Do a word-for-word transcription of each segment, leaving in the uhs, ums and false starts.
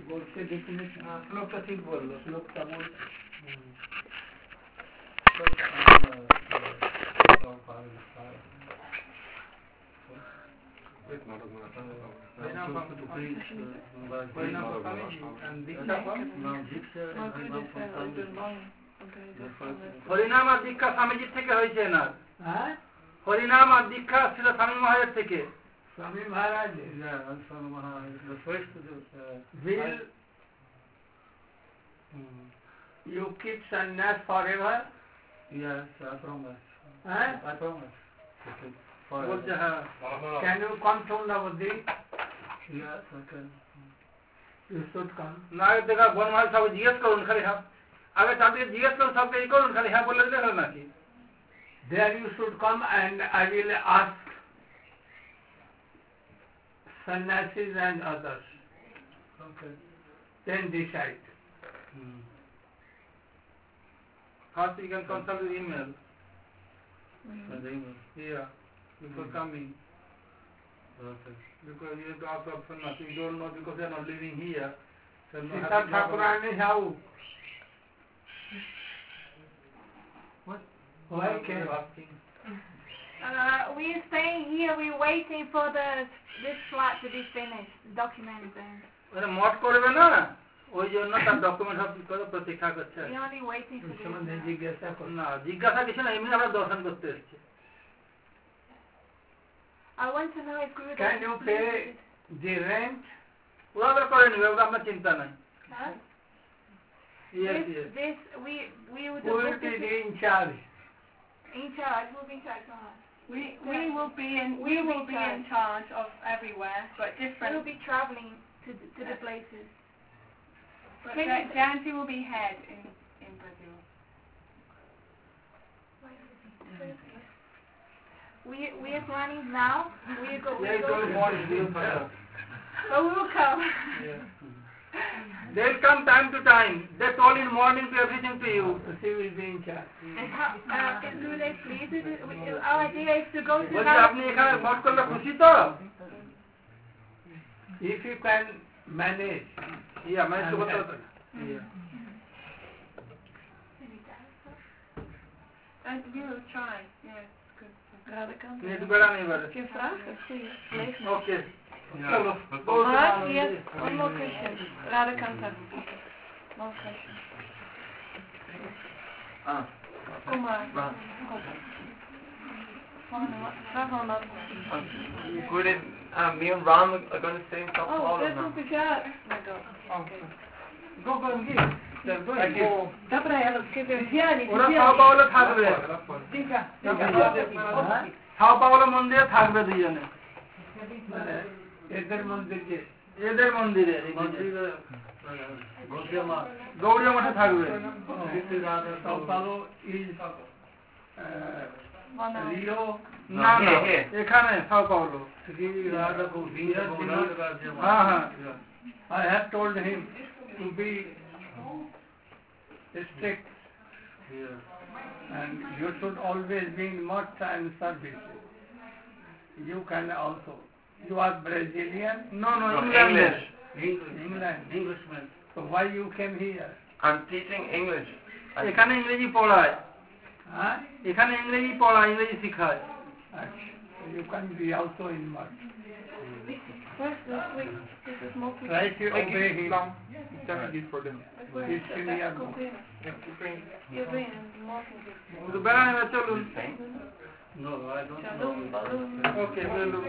বলছে ডেফিনেশন শ্লোকটা ঠিক বললো শ্লোকটা বল হরিনাম আর দীক্ষা স্বামীজির থেকে হয়েছে না হরিনাম আর দীক্ষা ছিল স্বামী মহারাজের থেকে Swami Maharaj yeah Swami Maharaj the first uh, will hmm. you keep sannyas forever? Yes, I promise. Huh? I promise. Okay. Forever. Can you come to Navadvip? Yes, I can. You should come. না দেখা বনমাল সব জিজ্ঞেস করুন খালি হ্যাঁ আগে তাদের জিজ্ঞেস করুন সবকে এই করুন খালি হ্যাঁ বলে দিলে হলো নাকি There you should come and I will ask sannyasis and others. Okay. Then decide. Hmm. First you can consult with email. Mm-hmm. The email. Yeah. Before mm-hmm. coming. Okay. Because you have to ask for nothing. You don't know because they are not living here. Sita Thakurani house. What? Why can you asking? Uh, we're staying here. We're waiting for the this flat to be finished. Documents and. মানে মত করবে না ওই জন্য তার document সব করে প্রতীক্ষা করছে We're only waiting for this. জিজ্ঞাসা করো না জিজ্ঞাসা কিছু না এমনি আমরা দর্শন করতে এসেছি I want to know if Guru Can you pay the rent? ওরা তো করে নিবে ওটা আমার চিন্তা নাই Huh? Yes, this, yes. this we we would Who will be the in charge? In charge. Who will be in charge? We we will be in we, we will be charge. in charge of everywhere, but different. We will be traveling to the, to the places. But Janti will be head in in Brazil. We we are planning now. We go. We yeah, go. Morning, we'll but we will come. Yeah. They'll come time to time. They told in morning to everything to you. She will be in charge. And how, uh, can do they please? Our idea is to go to. বলছি আপনি এখানে vote করলে খুশি তো? If you can manage. Yeah, manage করতে হবে। Yeah. And we will try. Yes, good. Net bera nahi bera. Can vraag? Please. Okay. Chalo. Maharaj, yes. One more question. Radha Kanta. One question. Ah. Kumar. Good. Uh, me and Ram are going to stay in Sao Paulo Oh, that's now. what we got. Go. Okay. Go go and give. Thank you. Dobra, ela escreveu Vianney. ওরা Sao Paulo থাকবে Sao Paulo মন্দিরে থাকবে দুইজনে এদের মন্দিরে এদের মন্দিরে গৌড়িয়া মঠে থাকবে সাও পাওলো ইজ রিও না না এখানে সাও পাওলো হ্যাঁ হ্যাঁ I have told him to be strict yeah. and you should always be in much and service. You can also. You are Brazilian? No, no, no English. English. England. Englishman. So why you came here? I'm teaching English. এখানে ইংরেজি পড়ায় Huh? এখানে ইংরেজি পড়ায় ইংরেজি শেখায় You can be also in much. First, last week, this is more people. Try to obey him. Definitely for them. He's senior. You're doing more people. তো বেড়ানো চলুন No, I don't Shalom, balloon. Okay, চলুন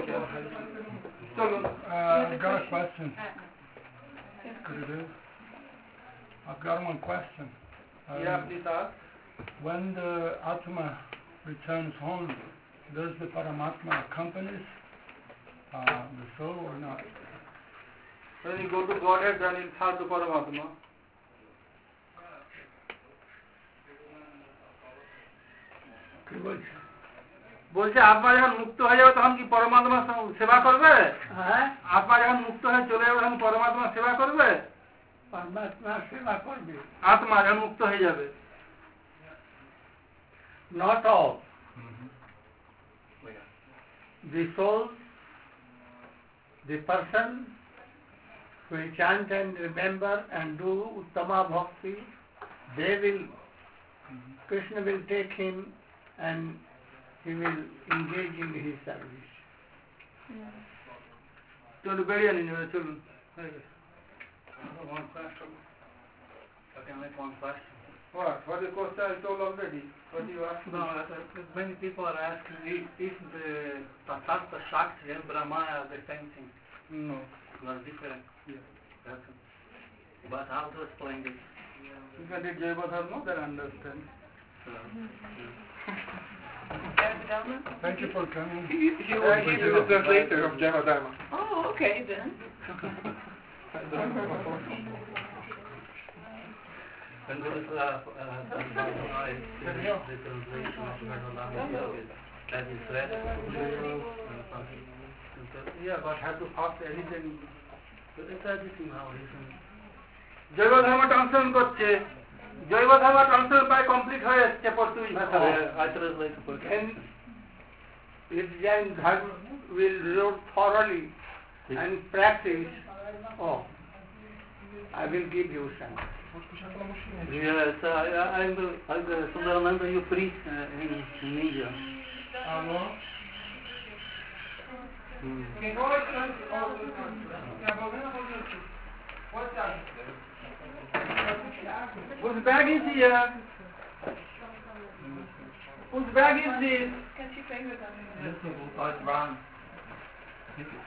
চলুন I've got a question. Could you do? I've got one question. Um, Yeah, please ask. When the Atma returns home, does the Paramatma accompanies uh, the soul or not? When you go to Godhead, then it's hard to Paramatma. বলছে আত্মা যখন মুক্ত হয়ে যাবে তখন কি পরমাত্মা সেবা করবে আত্মা যখন মুক্ত হয়ে চলে যাবে তখন পরমাত্মা সেবা করবে পরমাত্মা সেবা করবে আত্মা যখন মুক্ত হয়ে যাবে not all Mm-hmm. the soul the person will chant and remember and do Uttama Bhakti, they will, Krishna will take him and he will engage in his service. চলুন বেরিয়ে নিন এবার, চলুন। One question. I can make one question. What? What is the question I told already? What do you ask? No, uh, many people are asking if, if the Tattva Shakti and Brahma are the same thing. No. They are different. Yeah. That's it. But how to explain this? You can read Jaiva Dharma, then understand. So, Thank you for coming. He, he will give you the translator of Jaiva Dharma. Oh, okay then. and there is uh, uh, some Bhagavad is the translation of Bhagavad that is read. Yeah, but have to fast anything. It's everything now, isn't it? জৈব ধর্ম translation করছে, জৈব ধর্ম translation প্রায় complete হয়ে এসছে Portuguese ভাষায়। I translate for And if Jain Dharma will read thoroughly and practice, oh, I will give you some. Yes, I, I, I'm the, I'm the Sundarananda you preach uh, in, in India. Hello. Hmm. Whose bag is here? Whose bag is this? Can she play with them? This is oh, it's brown. Take it.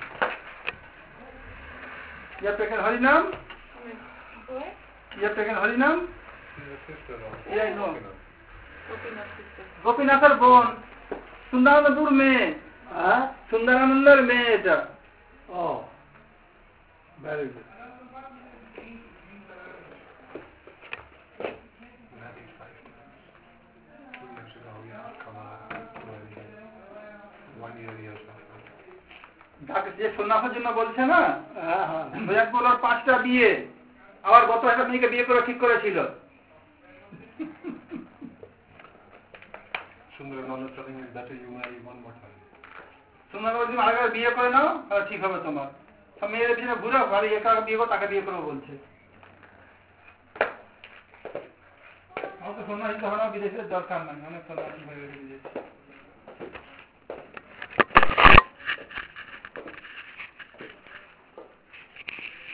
You have taken Harinam? Boy? You have taken Harinam? Yeah, I know. Gopinath's sister. গোপীনাথের বোন, সুন্দরানন্দপুর মেয়ে, Huh? সুন্দরানন্দের মেয়ে এটা। Oh, very good. যাকে যে সন্ন্যাসের জন্য বলছে না, Uh-huh. ভৈয়াকবলার পাঁচটা বিয়ে, আবার গত একটা মেয়েকে বিয়ে করে ঠিক করেছিল। Sundarananda telling me better you marry one more time. Sundarananda তুমি আরেকবার বিয়ে করে নাও, তাহলে ঠিক হবে তোমার। সব মেয়েদের পিছনে ঘুরে ভালো একা বিয়ে করো, তাকে বিয়ে করবো বলছে। আমার তো সন্ন্যাসী হওয়ার বিদেশের দরকার নাই, অনেক সন্ন্যাসী হয়ে গেছে বিদেশে।